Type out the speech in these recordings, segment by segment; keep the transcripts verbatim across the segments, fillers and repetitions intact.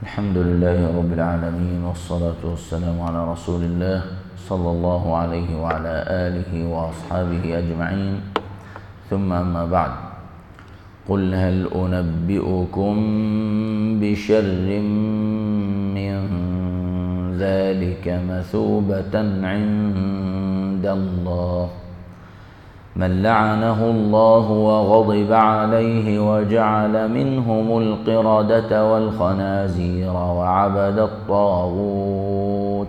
الحمد لله رب العالمين، والصلاة والسلام على رسول الله صلى الله عليه وعلى آله وأصحابه أجمعين، ثم أما بعد. قل هل أنبئكم بشر من ذلك مثوبة عند الله من لعنه الله وغضب عليه وجعل منهم القردة والخنازير وعبد الطاغوت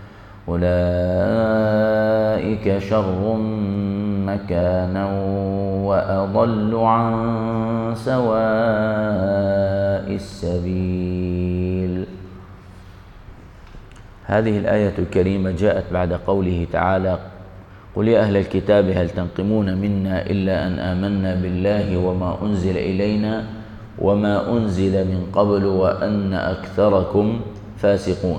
أولئك شر مكانا وأضل عن سواء السبيل. هذه الآية الكريمة جاءت بعد قوله تعالى: قل يا أهل الكتاب هل تنقمون منا إلا أن آمنا بالله وما أنزل إلينا وما أنزل من قبل وأن أكثركم فاسقون.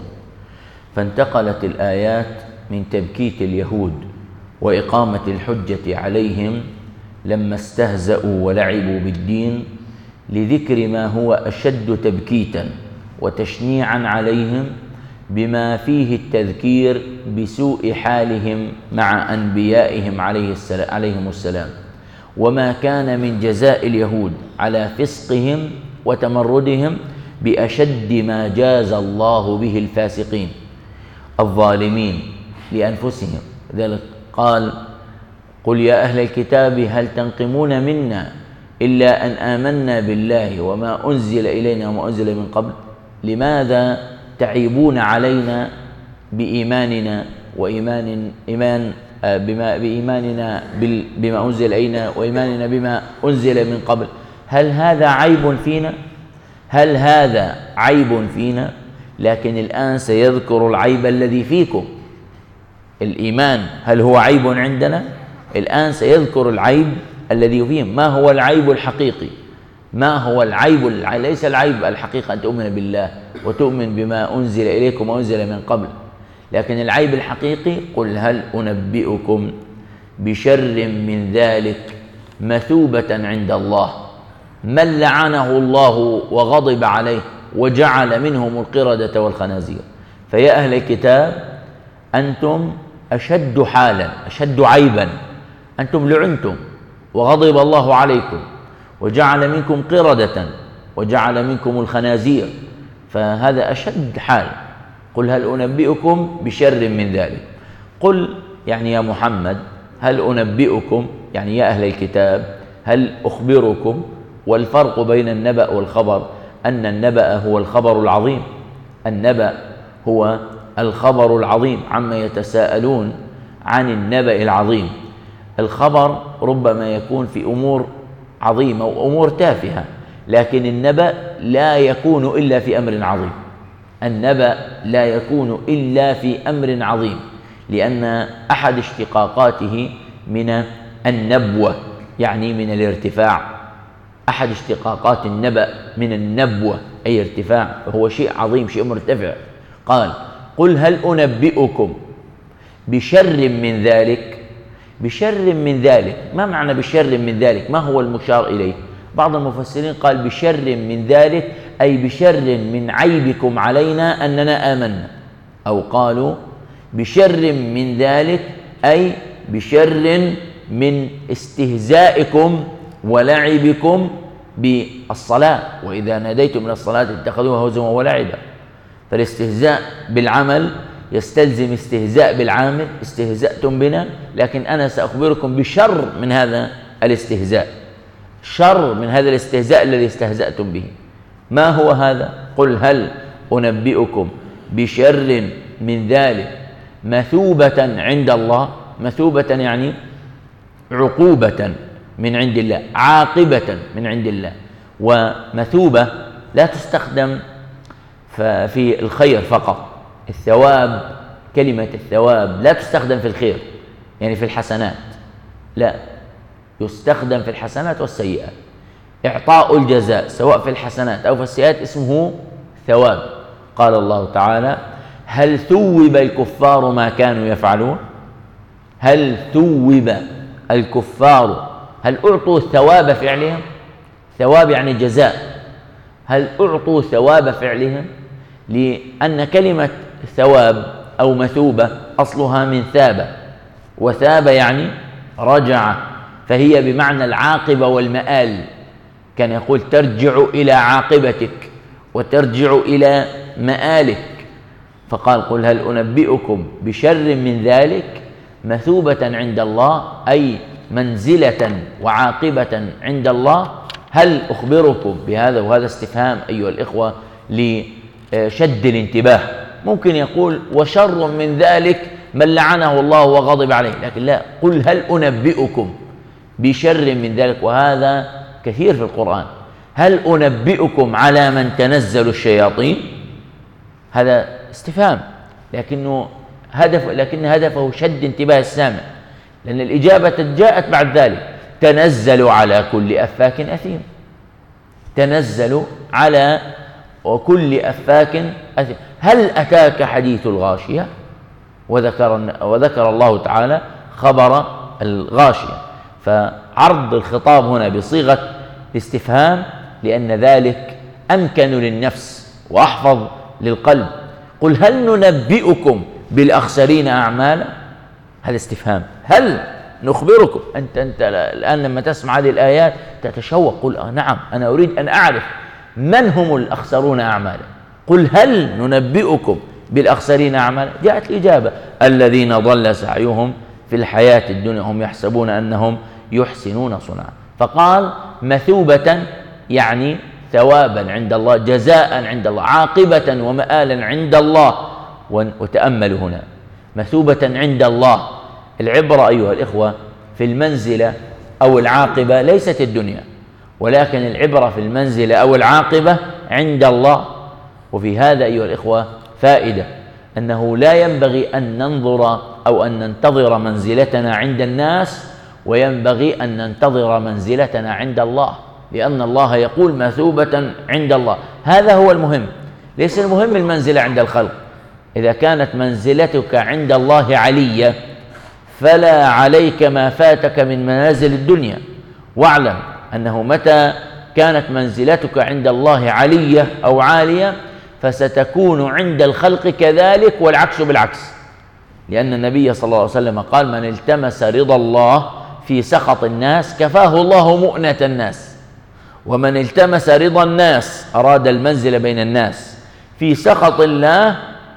فانتقلت الآيات من تبكيت اليهود وإقامة الحجة عليهم لما استهزأوا ولعبوا بالدين لذكر ما هو أشد تبكيتا وتشنيعا عليهم بما فيه التذكير بسوء حالهم مع أنبيائهم عليهم السلام، وما كان من جزاء اليهود على فسقهم وتمردهم بأشد ما جاز الله به الفاسقين الظالمين لأنفسهم. لذلك قال: قل يا أهل الكتاب هل تنقمون منا إلا أن آمنا بالله وما أنزل إلينا وما أنزل من قبل. لماذا تعيبون علينا بإيماننا وإيمان إيمان بما بإيماننا بما أنزل إلينا وإيماننا بما أنزل من قبل؟ هل هذا عيب فينا؟ هل هذا عيب فينا؟ لكن الآن سيذكر العيب الذي فيكم. الإيمان هل هو عيب عندنا؟ الآن سيذكر العيب الذي فيهم. ما هو العيب الحقيقي؟ ما هو العيب؟ ليس العيب الحقيقة أن تؤمن بالله وتؤمن بما أنزل إليكم وأنزل من قبل، لكن العيب الحقيقي: قل هل أنبئكم بشر من ذلك مثوبة عند الله من لعنه الله وغضب عليه وجعل منهم القردة والخنازير. فيا أهل الكتاب أنتم أشد حالا، أشد عيبا. أنتم لعنتم وغضب الله عليكم وجعل منكم قردة وجعل منكم الخنازير، فهذا أشد حال. قل هل أنبئكم بشر من ذلك. قل يعني يا محمد، هل أنبئكم يعني يا أهل الكتاب، هل أخبركم. والفرق بين النبأ والخبر أن النبأ هو الخبر العظيم، النبأ هو الخبر العظيم عما يتساءلون عن النبأ العظيم. الخبر ربما يكون في أمور عظيمة وأمور تافهة، لكن النبأ لا يكون إلا في أمر عظيم. النبأ لا يكون إلا في أمر عظيم، لأن أحد اشتقاقاته من النبوة يعني من الارتفاع. أحد اشتقاقات النبأ من النبوة أي ارتفاع، فهو شيء عظيم، شيء مرتفع. قال: قل هل أنبئكم بشر من ذلك. بشر من ذلك، ما معنى بشر من ذلك؟ ما هو المشار إليه؟ بعض المفسرين قال بشر من ذلك أي بشر من عيبكم علينا أننا آمنا، أو قالوا بشر من ذلك أي بشر من استهزائكم ولعبكم بالصلاة، وإذا ناديتم من الصلاة اتخذوها هزوا ولعبا. فالاستهزاء بالعمل يستلزم استهزاء بالعامل، استهزأتم بنا، لكن أنا سأخبركم بشر من هذا الاستهزاء، شر من هذا الاستهزاء الذي استهزأتم به. ما هو هذا؟ قل هل أنبئكم بشر من ذلك مثوبة عند الله. مثوبة يعني عقوبة من عند الله، عاقبة من عند الله. ومثوبة لا تستخدم في الخير فقط. الثواب، كلمة الثواب لا تستخدم في الخير يعني في الحسنات، لا، يستخدم في الحسنات والسيئات. إعطاء الجزاء سواء في الحسنات أو في السيئات اسمه ثواب. قال الله تعالى: هل ثوب الكفار ما كانوا يفعلون. هل ثوب الكفار، هل أعطوا ثواب فعلهم؟ ثواب يعني جزاء. هل أعطوا ثواب فعلهم؟ لأن كلمة ثواب أو مثوبة أصلها من ثاب، وثاب يعني رجع، فهي بمعنى العاقبة والمآل. كان يقول ترجع إلى عاقبتك وترجع إلى مآلك، فقال قل هل أنبئكم بشر من ذلك مثوبة عند الله، أي منزلة وعاقبة عند الله. هل أخبركم بهذا؟ وهذا استفهام أيها الإخوة لشد الانتباه. ممكن يقول وشر من ذلك من لعنه الله وغضب عليه، لكن لا، قل هل أنبئكم بشر من ذلك، وهذا كثير في القرآن. هل أنبئكم على من تنزل الشياطين؟ هذا استفهام، لكنه هدف لكن هدفه شد انتباه السامع، لأن الإجابة جاءت بعد ذلك: تنزل على كل أفاك أثيم. تنزل على وكل أفاك أثيم. هل أتاك حديث الغاشية؟ وذكر, وذكر الله تعالى خبر الغاشية، فعرض الخطاب هنا بصيغة الاستفهام لأن ذلك أمكن للنفس وأحفظ للقلب. قل هل ننبئكم بالأخسرين أعمالا؟ هذا استفهام. هل نخبركم؟ أنت, أنت الآن لما تسمع هذه الآيات تتشوق، قل آه نعم، أنا أريد أن أعرف من هم الأخسرون أعمالا. قل هل ننبئكم بالأخسرين أعمالا؟ جاءت الإجابة: الذين ضل سعيهم في الحياة الدنيا هم يحسبون أنهم يحسنون صنعا. فقال مثوبة يعني ثوابا عند الله، جزاء عند الله، عاقبة ومآلا عند الله. وتأملوا هنا مثوبة عند الله. العبرة أيها الإخوة في المنزلة أو العاقبة ليست الدنيا، ولكن العبرة في المنزلة أو العاقبة عند الله. وفي هذا أيها الإخوة فائدة، أنه لا ينبغي أن ننظر أو أن ننتظر منزلتنا عند الناس، وينبغي أن ننتظر منزلتنا عند الله، لأن الله يقول مثوبة عند الله. هذا هو المهم، ليس المهم المنزلة عند الخلق. إذا كانت منزلتك عند الله علية فلا عليك ما فاتك من منازل الدنيا. واعلم أنه متى كانت منزلتك عند الله علية أو عالية فستكون عند الخلق كذلك، والعكس بالعكس، لأن النبي صلى الله عليه وسلم قال: من التمس رضا الله في سخط الناس كفاه الله مؤنة الناس، ومن التمس رضا الناس، أراد المنزل بين الناس، في سخط الله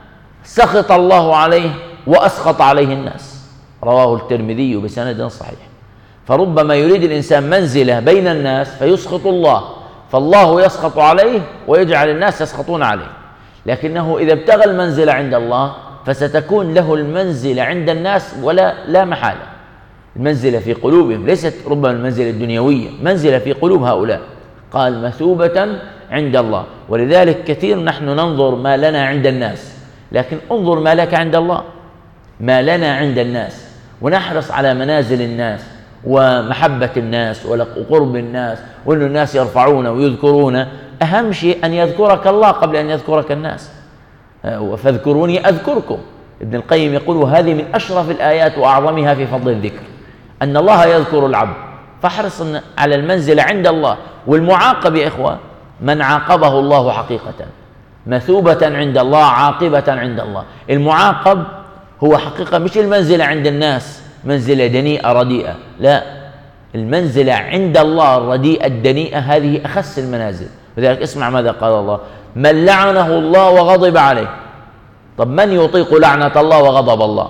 سخط الله عليه وأسخط عليه الناس. رواه الترمذي بسند صحيح. فربما يريد الإنسان منزلة بين الناس فيسخط الله، فالله يسخط عليه ويجعل الناس يسخطون عليه. لكنه إذا ابتغى المنزلة عند الله فستكون له المنزلة عند الناس ولا لا محالة. المنزلة في قلوبهم، ليست ربما المنزلة الدنيوية، منزلة في قلوب هؤلاء. قال مثوبة عند الله. ولذلك كثير نحن ننظر ما لنا عند الناس، لكن انظر ما لك عند الله. ما لنا عند الناس، ونحرص على منازل الناس ومحبة الناس وقرب الناس، وأن الناس يرفعون ويذكرون. أهم شيء أن يذكرك الله قبل أن يذكرك الناس. فاذكروني أذكركم. ابن القيم يقول: وهذه من أشرف الآيات وأعظمها في فضل الذكر، أن الله يذكر العبد. فاحرص على المنزل عند الله. والمعاقب يا إخوة من عاقبه الله حقيقة، مثوبة عند الله، عاقبة عند الله. المعاقب هو حقيقة مش المنزلة عند الناس منزلة دنيئة رديئة، لا، المنزلة عند الله الرديئة الدنيئة هذه أخس المنازل. لذلك اسمع ماذا قال الله: من لعنه الله وغضب عليه. طب من يطيق لعنة الله وغضب الله؟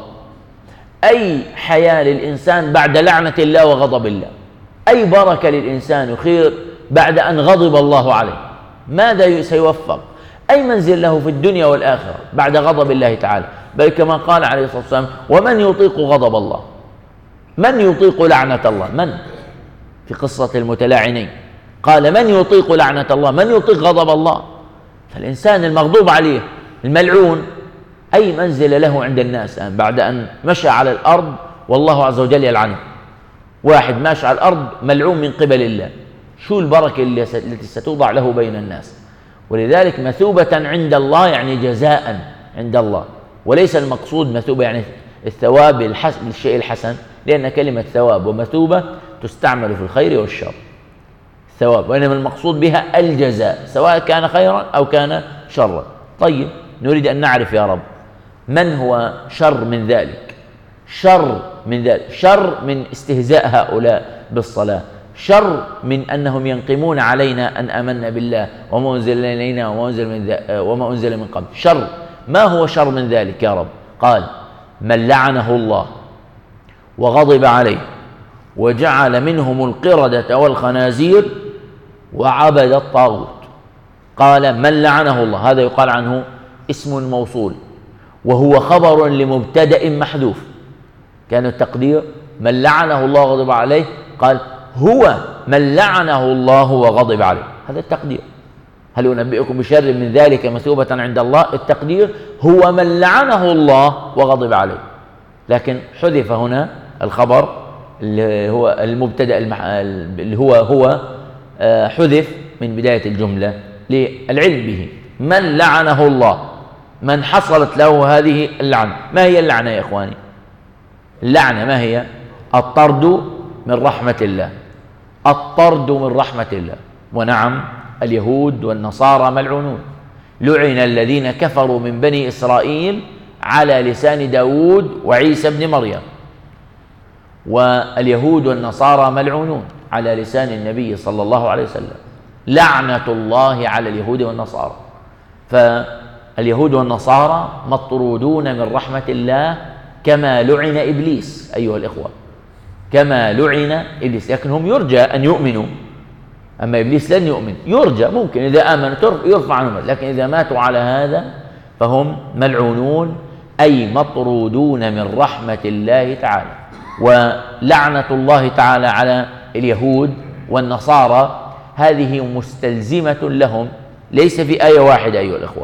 أي حياة للإنسان بعد لعنة الله وغضب الله؟ أي بركة للإنسان وخير بعد أن غضب الله عليه؟ ماذا سيوفق؟ أي منزل له في الدنيا والآخرة بعد غضب الله تعالى؟ بل كما قال عليه الصلاة والسلام: ومن يطيق غضب الله؟ من يطيق لعنة الله؟ من؟ في قصة المتلاعنين قال: من يطيق لعنة الله؟ من يطيق غضب الله؟ فالإنسان المغضوب عليه الملعون أي منزل له عند الناس يعني بعد أن مشى على الأرض والله عز وجل يلعنه. واحد ماشي على الأرض ملعون من قبل الله، شو البركة التي ستوضع له بين الناس؟ ولذلك مثوبة عند الله يعني جزاء عند الله، وليس المقصود مثوبة يعني الثواب للشيء الحسن، لأن كلمة ثواب ومثوبة تستعمل في الخير والشر، ثواب، وإنما المقصود بها الجزاء سواء كان خيرا أو كان شرا. طيب نريد أن نعرف يا رب من هو شر من ذلك، شر من ذلك، شر من استهزاء هؤلاء بالصلاة، شر من أنهم ينقمون علينا أن آمنا بالله وما أنزل إلينا وما أنزل من, وما أنزل من قبل. شر، ما هو شر من ذلك يا رب؟ قال من لعنه الله وغضب عليه وجعل منهم القردة والخنازير وعبد الطاغوت. قال من لعنه الله، هذا يقال عنه اسم موصول وهو خبر لمبتدأ محذوف، كان التقدير من لعنه الله وغضب عليه، قال هو من لعنه الله وغضب عليه، هذا التقدير. هل أنبئكم بشر من ذلك مثوبة عند الله؟ التقدير هو من لعنه الله وغضب عليه، لكن حذف هنا الخبر اللي هو المبتدأ اللي هو هو حذف من بداية الجملة للعلم به. من لعنه الله، من حصلت له هذه اللعنة. ما هي اللعنة يا إخواني؟ اللعنة ما هي؟ الطرد من رحمة الله، الطرد من رحمة الله. ونعم اليهود والنصارى ملعونون، لعن الذين كفروا من بني إسرائيل على لسان داود وعيسى بن مريم. واليهود والنصارى ملعونون على لسان النبي صلى الله عليه وسلم، لعنة الله على اليهود والنصارى. فاليهود والنصارى مطرودون من رحمة الله كما لعن إبليس أيها الإخوة، كما لعن إبليس، لكن هم يرجى أن يؤمنوا، أما إبليس لن يؤمن، يرجى ممكن إذا آمنوا يرفع عنهم، لكن إذا ماتوا على هذا فهم ملعونون أي مطرودون من رحمة الله تعالى. ولعنة الله تعالى على اليهود والنصارى هذه مستلزمة لهم، ليس في آية واحدة أيها الإخوة،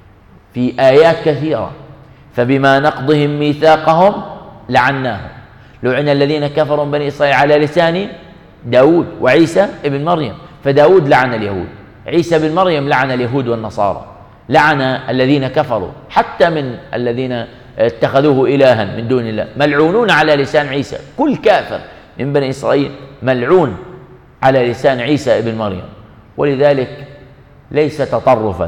في آيات كثيرة. فبما نقضهم ميثاقهم لعناهم، لعن الذين كفروا من بني إسرائيل على لسان داود وعيسى ابن مريم. فداود لعن اليهود، عيسى بن مريم لعن اليهود والنصارى، لعن الذين كفروا حتى من الذين اتخذوه إلها من دون الله، ملعونون على لسان عيسى. كل كافر من بني إسرائيل ملعون على لسان عيسى ابن مريم. ولذلك ليس تطرفا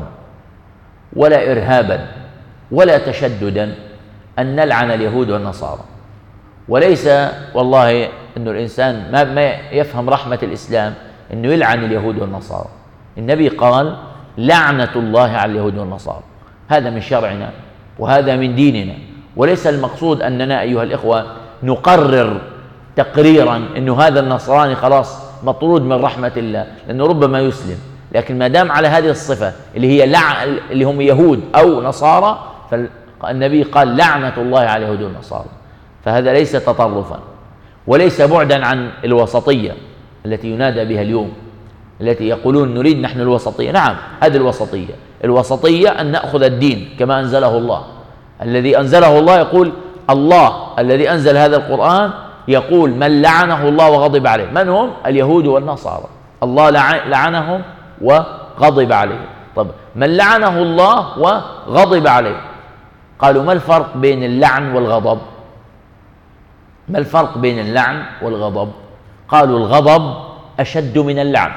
ولا إرهابا ولا تشددا أن نلعن اليهود والنصارى، وليس والله أن الإنسان ما, ما يفهم رحمة الإسلام أنه يلعن اليهود والنصارى. النبي قال لعنة الله على اليهود والنصارى، هذا من شرعنا وهذا من ديننا. وليس المقصود أننا أيها الإخوة نقرر تقريرا أنه هذا النصراني خلاص مطرود من رحمة الله، لأنه ربما يسلم، لكن ما دام على هذه الصفة اللي هي لع... اللي هم يهود أو نصارى، فالنبي قال لعنة الله على اليهود والنصارى. فهذا ليس تطرفا وليس بعدا عن الوسطية التي ينادى بها اليوم، التي يقولون نريد نحن الوسطية. نعم هذه الوسطية، الوسطية أن نأخذ الدين كما أنزله الله. الذي أنزله الله يقول الله الذي أنزل هذا القرآن يقول من لعنه الله وغضب عليه. من هم؟ اليهود والنصارى، الله لعنهم وغضب عليه. طب من لعنه الله وغضب عليه، قالوا ما الفرق بين اللعن والغضب؟ ما الفرق بين اللعن والغضب؟ قالوا الغضب أشد من اللعن،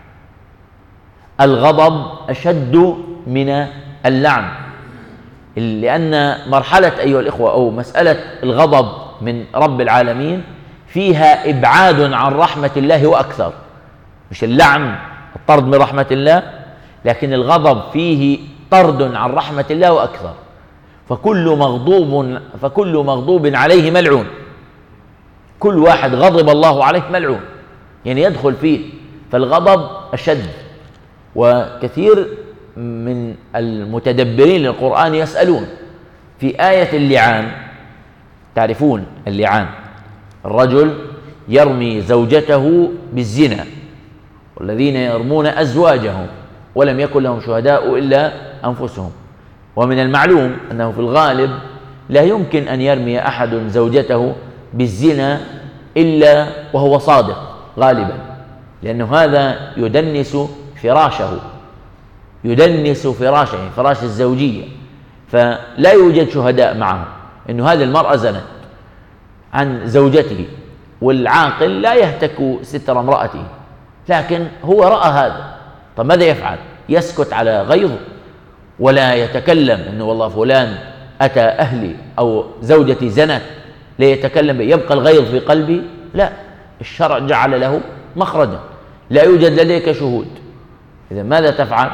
الغضب أشد من اللعن، لأن مرحلة أيها الإخوة أو مسألة الغضب من رب العالمين فيها إبعاد عن رحمة الله وأكثر. مش اللعن الطرد من رحمة الله، لكن الغضب فيه طرد عن رحمة الله وأكثر. فكل مغضوب فكل مغضوب عليه ملعون، كل واحد غضب الله عليه ملعون، يعني يدخل فيه. فالغضب أشد. وكثير من المتدبرين للقرآن يسألون في آية اللعان، تعرفون اللعان الرجل يرمي زوجته بالزنا، والذين يرمون أزواجهم ولم يكن لهم شهداء إلا أنفسهم. ومن المعلوم أنه في الغالب لا يمكن أن يرمي أحد زوجته بالزنا إلا وهو صادق غالبا، لأنه هذا يدنس فراشه، يدنس فراشه فراش الزوجية، فلا يوجد شهداء معه إنه هذه المرأة زنت عن زوجته، والعاقل لا يهتك ستر امرأته، لكن هو رأى هذا. طب ماذا يفعل؟ يسكت على غيظه ولا يتكلم أنه والله فلان أتى أهلي أو زوجتي زنت، لا يتكلم به، يبقى الغيظ في قلبي. لا، الشرع جعل له مخرجا، لا يوجد لديك شهود، إذا ماذا تفعل؟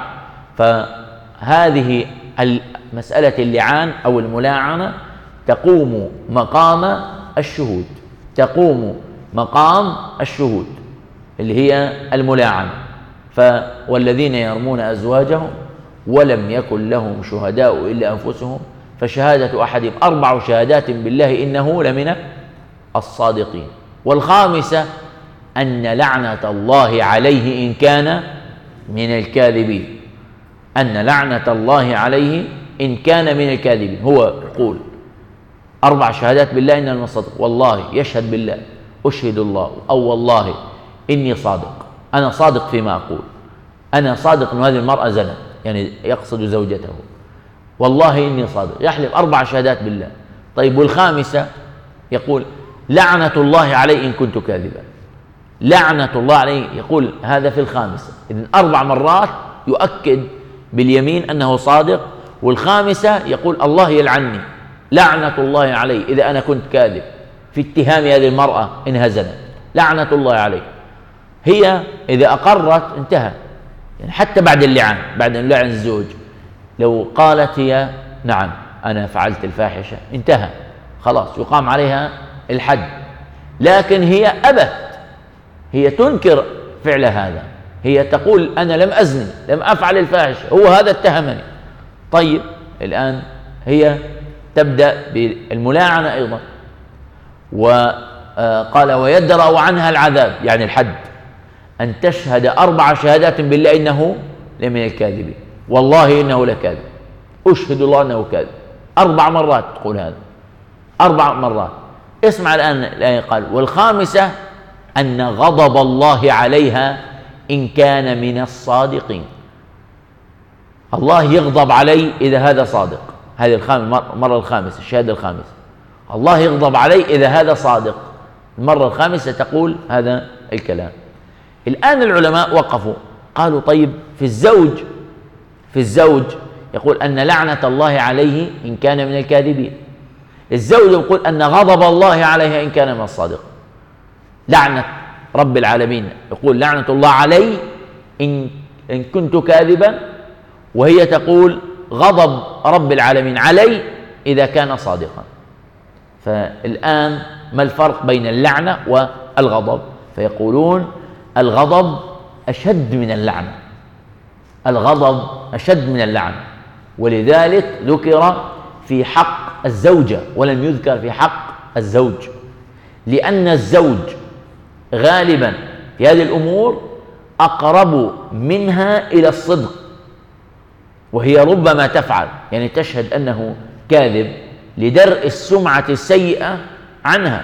فهذه مسألة اللعان أو الملاعنة تقوم مقام الشهود، تقوم مقام الشهود اللي هي الملاعنة. والذين يرمون أزواجهم ولم يكن لهم شهداء إلا أنفسهم فشهادة أحدهم أربع شهادات بالله إنه لمن الصادقين. والخامسة أن لعنة الله عليه إن كان من الكاذبين، أن لعنة الله عليه إن كان من الكاذبين. هو يقول أربع شهادات بالله إنه الصادق، والله يشهد بالله، أشهد الله، أو والله إني صادق، أنا صادق فيما أقول، أنا صادق أن هذه المرأة زنت، يعني يقصد زوجته، والله إني صادق، يحلف أربع شهادات بالله. طيب والخامسة يقول لعنة الله علي إن كنت كاذبا، لعنة الله عليه، يقول هذا في الخامسة. إذن أربع مرات يؤكد باليمين أنه صادق، والخامسة يقول الله يلعني، لعنة الله علي إذا أنا كنت كاذب في اتهام هذه المرأة إنها زنت، لعنة الله عليه. هي إذا أقرت انتهى، يعني حتى بعد اللعان، بعد أن لعن الزوج، لو قالت هي نعم أنا فعلت الفاحشة انتهى، خلاص يقام عليها الحد. لكن هي أبت، هي تنكر فعل هذا، هي تقول أنا لم أزني، لم أفعل الفاحشة، هو هذا اتهمني. طيب الآن هي تبدأ بالملاعنة أيضا، وقال ويدرأ عنها العذاب، يعني الحد، أن تشهد أربع شهادات بالله إنه لمن الكاذبين، والله إنه لكاذب، أشهد الله أنه كاذب، أربع مرات تقول هذا، أربع مرات. اسمع الآن الآية، قال والخامسة أن غضب الله عليها إن كان من الصادقين، الله يغضب علي إذا هذا صادق، هذه المرة الخامسة، الشهادة الخامسة، الله يغضب علي إذا هذا صادق، المرة الخامسة تقول هذا الكلام. الآن العلماء وقفوا قالوا طيب في الزوج، في الزوج يقول أن لعنة الله عليه إن كان من الكاذبين، الزوج يقول أن غضب الله عليها إن كان من الصادق. لعنة رب العالمين يقول لعنة الله علي إن, إن كنت كاذبا، وهي تقول غضب رب العالمين علي إذا كان صادقا. فالآن ما الفرق بين اللعنة والغضب؟ فيقولون الغضب أشد من اللعنة، الغضب أشد من اللعنة، ولذلك ذكر في حق الزوجة ولم يذكر في حق الزوج، لأن الزوج غالبا في هذه الأمور أقرب منها إلى الصدق، وهي ربما تفعل، يعني تشهد أنه كاذب لدرء السمعة السيئة عنها،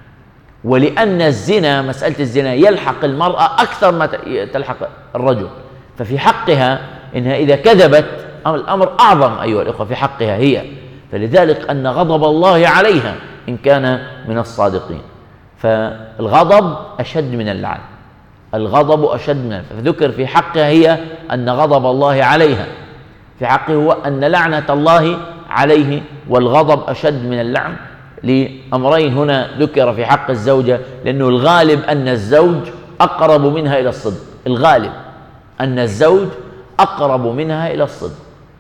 ولأن الزنا، مسألة الزنا يلحق المرأة أكثر ما تلحق الرجل، ففي حقها إنها إذا كذبت الأمر أعظم أيها الإخوة في حقها هي، فلذلك أن غضب الله عليها إن كان من الصادقين. فالغضب أشد من اللعن، الغضب أشد من اللعن، فذكر في حقها هي أن غضب الله عليها، في حقه هو أن لعنة الله عليه، والغضب أشد من اللعن لأمرين هنا ذكر في حق الزوجة، لأنه الغالب أن الزوج أقرب منها إلى الصدق، الغالب أن الزوج أقرب منها إلى الصدق.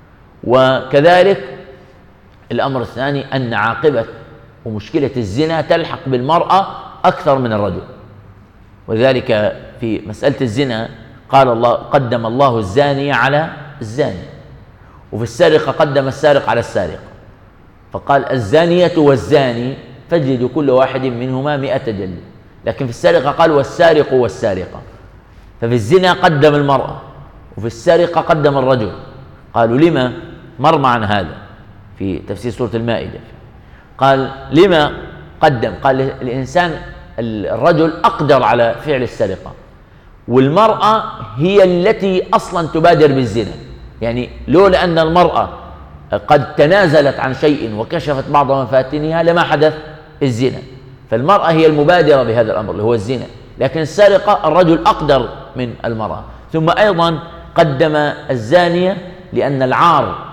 وكذلك الأمر الثاني أن عاقبة ومشكلة الزنا تلحق بالمرأة أكثر من الرجل، وذلك في مسألة الزنا قال الله قدم الله الزاني على الزاني، وفي السرقة قدم السارق على السارق، فقال الزانية والزاني فاجلدوا كل واحد منهما مئة جلدة، لكن في السرقة قال والسارق والسارقة. ففي الزنا قدم المرأة، وفي السرقة قدم الرجل. قالوا لما؟ مر معنا هذا في تفسير سورة المائدة، قال لما قدم؟ قال الإنسان الرجل أقدر على فعل السرقة، والمرأة هي التي أصلا تبادر بالزنا، يعني لولا أن المرأة قد تنازلت عن شيء وكشفت بعض مفاتنها لما حدث الزنا، فالمرأة هي المبادرة بهذا الأمر اللي هو الزنا، لكن السرقة الرجل أقدر من المرأة. ثم أيضا قدم الزانية لأن العار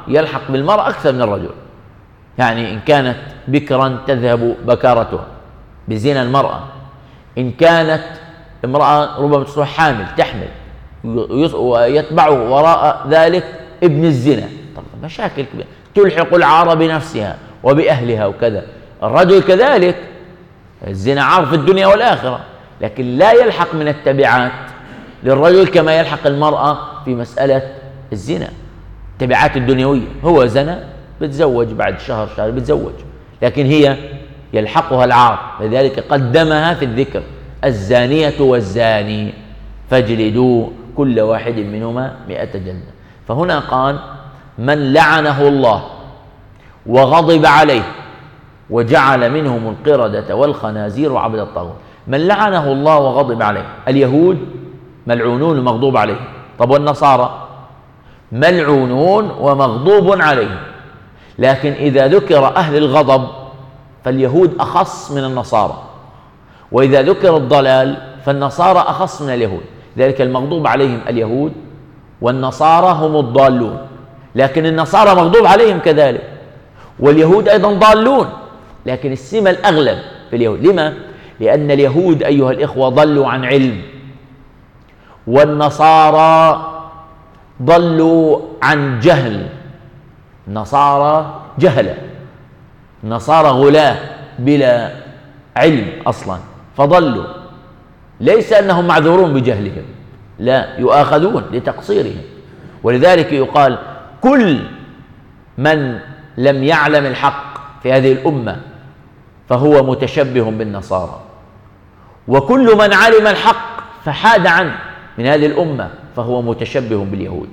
يلحق بالمرأة أكثر من الرجل. يعني إن كانت بكرا تذهب بكارتها بزنا المرأة، إن كانت امرأة ربما تصبح حامل تحمل ويتبع وراء ذلك ابن الزنا، طبعا مشاكل كبيرة، تلحق العار بنفسها وبأهلها وكذا. الرجل كذلك، الزنا عار في الدنيا والآخرة، لكن لا يلحق من التبعات للرجل كما يلحق المرأة في مسألة الزنا. التبعات الدنيوية، هو زنا بتزوج بعد شهر شهر بتزوج، لكن هي يلحقها العار، لذلك قدمها في الذكر: الزانية والزاني فاجلدوا كل واحد منهما مئة جلدة. فهنا قال: من لعنه الله وغضب عليه وجعل منهم القردة والخنازير وعبد الطاغوت. من لعنه الله وغضب عليه، اليهود ملعونون ومغضوب عليهم. طب والنصارى ملعونون ومغضوب عليهم، لكن إذا ذكر أهل الغضب فاليهود أخص من النصارى، وإذا ذكر الضلال فالنصارى أخص من اليهود. ذلك المغضوب عليهم اليهود، والنصارى هم الضالون، لكن النصارى مغضوب عليهم كذلك، واليهود أيضا ضالون، لكن السمة الأغلب في اليهود. لما؟ لأن اليهود أيها الإخوة ضلوا عن علم، والنصارى ضلوا عن جهل. النصارى جهلة، النصارى غلاة بلا علم أصلا، فضلوا. ليس أنهم معذورون بجهلهم، لا، يؤاخذون لتقصيرهم. ولذلك يقال: كل من لم يعلم الحق في هذه الأمة فهو متشبه بالنصارى، وكل من علم الحق فحاد عنه من هذه الأمة فهو متشبه باليهود.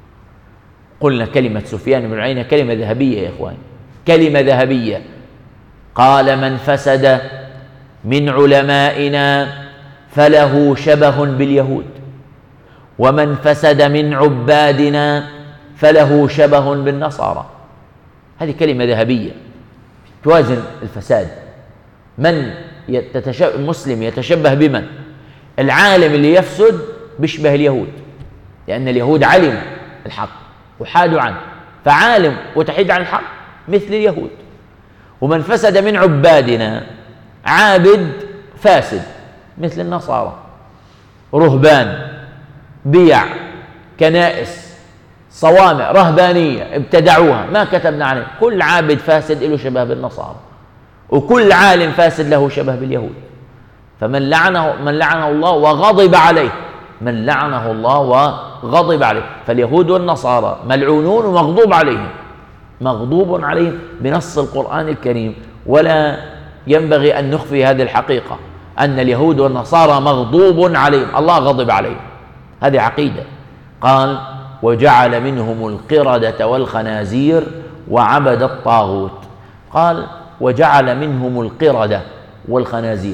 قلنا كلمة سفيان بن عيينة كلمة ذهبية يا إخوان، كلمة ذهبية. قال: من فسد من علمائنا فله شبه باليهود، ومن فسد من عبادنا فله شبه بالنصارى. هذه كلمة ذهبية توازن الفساد. من يتشبه المسلم يتشبه بمن؟ العالم اللي يفسد بيشبه اليهود، لأن اليهود علموا الحق وحادوا عنه، فعالم وتحيد عن الحق مثل اليهود. ومن فسد من عبادنا، عابد فاسد مثل النصارى، رهبان، بيع، كنائس، صوامع رهبانية ابتدعوها ما كتبنا عليه. كل عابد فاسد له شبه بالنصارى، وكل عالم فاسد له شبه باليهود. فمن لعنه من لعنه الله وغضب عليه، من لعنه الله وغضب عليه. فاليهود والنصارى ملعونون ومغضوب عليهم، مغضوب عليهم بنص القرآن الكريم. ولا ينبغي أن نخفي هذه الحقيقة، أن اليهود والنصارى مغضوب عليهم، الله غضب عليهم، هذه عقيدة. قال: وجعل منهم القردة والخنازير وعبد الطاغوت. قال: وجعل منهم القردة والخنازير.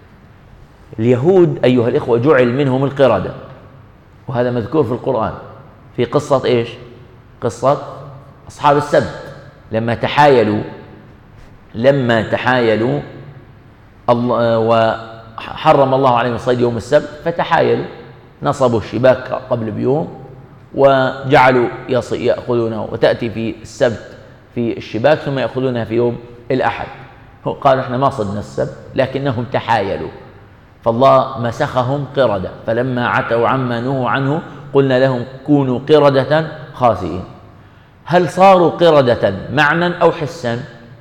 اليهود أيها الإخوة جعل منهم القردة، وهذا مذكور في القرآن في قصة إيش؟ قصة أصحاب السبت، لما تحايلوا لما تحايلوا الله وحرم الله عليهم الصيد يوم السبت، فتحايلوا، نصبوا الشباك قبل بيوم وجعلوا يأخذونه، وتأتي في السبت في الشباك ثم يأخذونها في يوم الأحد. قالوا احنا ما صدنا السبت، لكنهم تحايلوا، فالله مسخهم قردة. فلما عتوا عما نهوا عنه قلنا لهم كونوا قردة خاسئين. هل صاروا قردة معنى أو حسا؟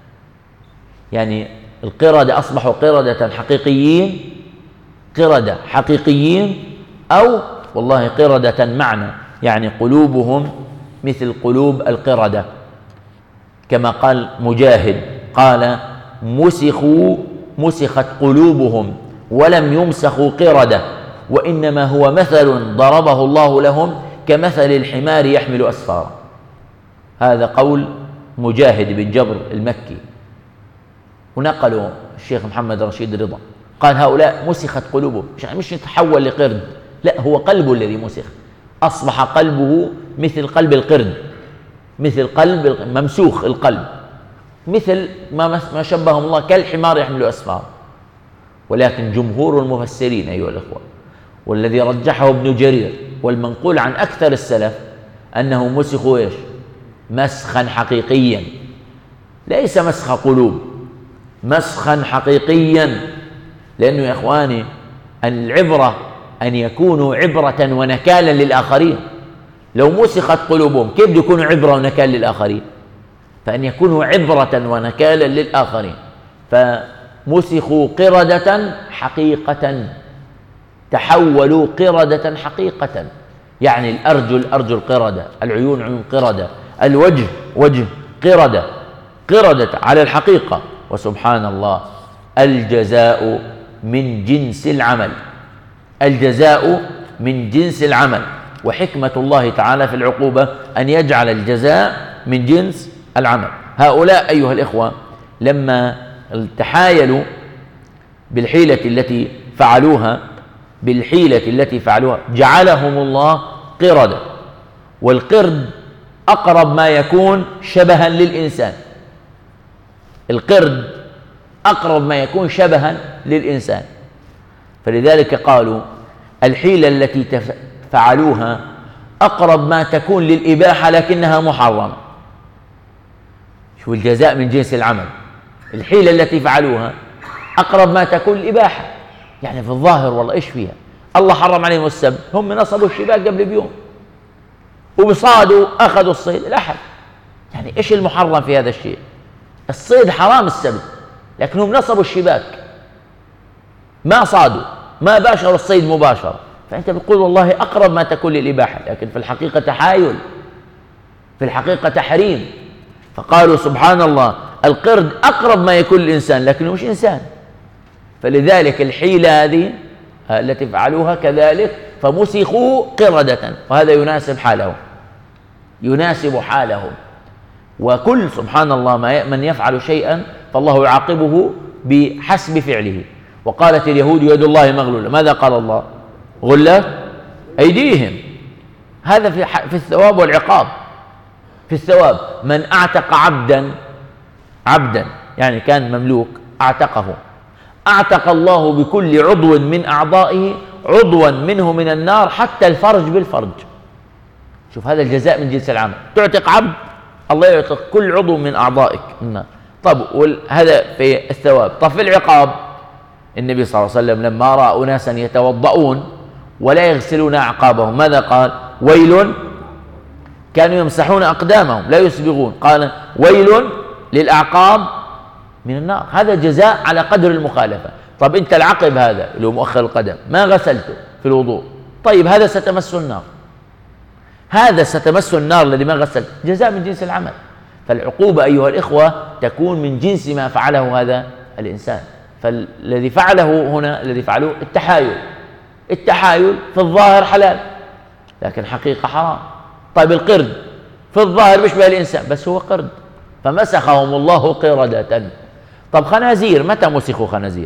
يعني القردة أصبحوا قردة حقيقيين، قردة حقيقيين، أو والله قردة معنى، يعني قلوبهم مثل قلوب القردة، كما قال مجاهد، قال: مسخوا مسخت قلوبهم ولم يمسخوا قردة، وإنما هو مثل ضربه الله لهم كمثل الحمار يحمل أسفارا. هذا قول مجاهد بن جبر المكي، ونقلوا الشيخ محمد رشيد رضا، قال: هؤلاء مسخت قلوبهم، مش يتحول لقرد، لا، هو قلبه الذي مسخ، أصبح قلبه مثل قلب القرد، مثل قلب ممسوخ القلب، مثل ما شبههم الله كالحمار يحمل أسفار. ولكن جمهور المفسرين أيها الأخوة، والذي رجحه ابن جرير والمنقول عن أكثر السلف، أنه مسخوا إيش؟ مسخا حقيقيا، ليس مسخ قلوب، مسخا حقيقيا. لأنه يا إخواني العبرة أن يكونوا عبرة ونكالا للآخرين. لو مسخت قلوبهم كيف يكونوا عبرة ونكال للآخرين؟ فأن يكونوا عبرة ونكالا للآخرين. فمسخوا قردة حقيقة، تحولوا قردة حقيقة، يعني الأرجل أرجل قردة، العيون عيون قردة، الوجه وجه قردة، قردة على الحقيقة. وسبحان الله الجزاء من جنس العمل، الجزاء من جنس العمل. وحكمة الله تعالى في العقوبة أن يجعل الجزاء من جنس العمل. هؤلاء أيها الإخوة لما تحايلوا بالحيلة التي فعلوها بالحيلة التي فعلوها جعلهم الله قردة. والقرد أقرب ما يكون شبها للإنسان، القرد أقرب ما يكون شبها للإنسان. فلذلك قالوا الحيلة التي فعلوها أقرب ما تكون للإباحة لكنها محرمة. شو الجزاء من جنس العمل، الحيلة التي فعلوها أقرب ما تكون الإباحة، يعني في الظاهر والله إيش فيها، الله حرم عليهم السبت، هم نصبوا الشباك قبل بيوم وبصادوا أخذوا الصيد الأحد. يعني إيش المحرم في هذا الشيء؟ الصيد حرام السبت، لكنهم نصبوا الشباك، ما صادوا، ما باشروا الصيد مباشرة. فأنت بتقول والله أقرب ما تكون للإباحة، لكن في الحقيقة تحايل، في الحقيقة تحريم. فقالوا سبحان الله القرد أقرب ما يكون للإنسان لكنه مش إنسان. فلذلك الحيلة هذه التي فعلوها كذلك، فمسخوا قردة، وهذا يناسب حالهم، يناسب حالهم. وكل سبحان الله ما من يفعل شيئا فالله يعاقبه بحسب فعله. وقالت اليهود يد الله مغلولة، ماذا قال الله؟ غلت أيديهم. هذا في في الثواب والعقاب. في الثواب من أعتق عبدا، عبدا يعني كان مملوك أعتقه، أعتق الله بكل عضو من أعضائه عضوا منه من النار حتى الفرج بالفرج. شوف هذا الجزاء من جنس العمل، تعتق عبد الله يعتق كل عضو من أعضائك من النار. طب هذا في الثواب. طب في العقاب النبي صلى الله عليه وسلم لما رأى أناسا يتوضؤون ولا يغسلون أعقابهم ماذا قال؟ ويل، كانوا يمسحون أقدامهم لا يسبغون، قال ويل للأعقاب من النار. هذا جزاء على قدر المخالفة. طب أنت العقب هذا اللي هو مؤخر القدم ما غسلته في الوضوء، طيب هذا ستمس النار، هذا ستمس النار الذي ما غسلته، جزاء من جنس العمل. فالعقوبة أيها الإخوة تكون من جنس ما فعله هذا الإنسان. فالذي فعله هنا الذي فعلوه التحايل، التحايل في الظاهر حلال لكن حقيقة حرام. طيب القرد في الظاهر بيشبه الإنسان بس هو قرد، فمسخهم الله قردة. طب خنازير، متى مسخوا خنازير؟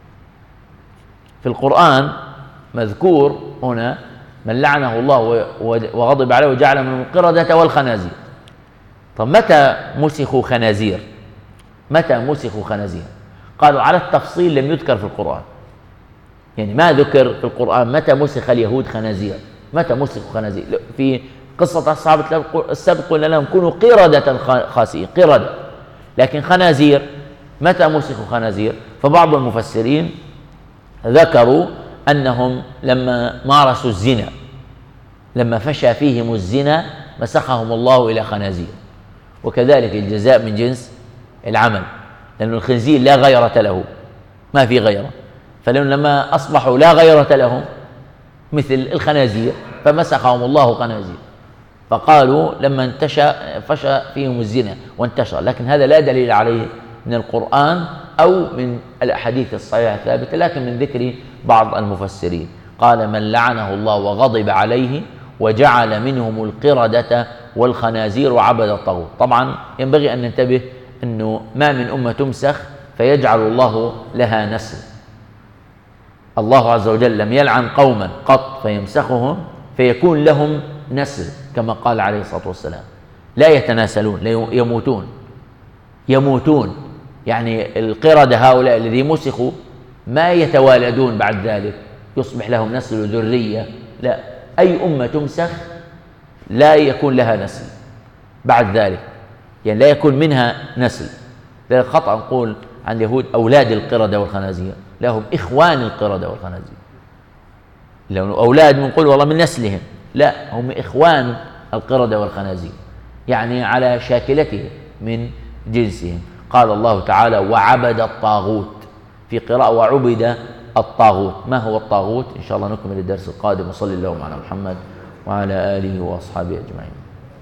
في القرآن مذكور هنا من لعنه الله وغضب عليه وجعل منهم القردة والخنازير. طب متى مسخوا خنازير؟ متى مسخوا خنازير؟ قالوا على التفصيل لم يذكر في القرآن، يعني ما ذكر في القرآن متى مسخ اليهود خنازير، متى مسخوا خنازير. في قصة أصحاب السبت قلنا لهم كونوا قردة خاسئين، قردة. لكن خنازير متى مسخوا خنازير؟ فبعض المفسرين ذكروا أنهم لما مارسوا الزنا، لما فشى فيهم الزنا مسخهم الله إلى خنازير. وكذلك الجزاء من جنس العمل، لأن الخنزير لا غيرة له، ما في غيرة، فلما أصبحوا لا غيرة لهم مثل الخنازير فمسخهم الله خنازير. فقالوا لما انتشى فشى فيهم الزنا وانتشر، لكن هذا لا دليل عليه من القرآن أو من الأحاديث الصحيحة الثابتة، لكن من ذكر بعض المفسرين. قال من لعنه الله وغضب عليه وجعل منهم القردة والخنازير وعبد الطاغوت. طبعا ينبغي أن ننتبه أنه ما من أمة تمسخ فيجعل الله لها نسل. الله عز وجل لم يلعن قوما قط فيمسخهم فيكون لهم نسل، كما قال عليه الصلاة والسلام لا يتناسلون، لا يموتون، يموتون يعني القردة هؤلاء الذي مسخوا ما يتوالدون بعد ذلك يصبح لهم نسل وذرية، لا، أي أمة تمسخ لا يكون لها نسل، بعد ذلك، يعني لا يكون منها نسل. لذلك خطأ نقول عن اليهود أولاد القردة والخنازير، لا، هم إخوان القردة والخنازير. لو أولاد بنقول والله من نسلهم، لا، هم إخوان القردة والخنازير، يعني على شاكلتهم من جنسهم. قال الله تعالى وعبد الطاغوت، في قراءة وعبد الطاغوت. ما هو الطاغوت؟ إن شاء الله نكمل الدرس القادم. وصلى اللهم على محمد وعلى آله وأصحابه أجمعين.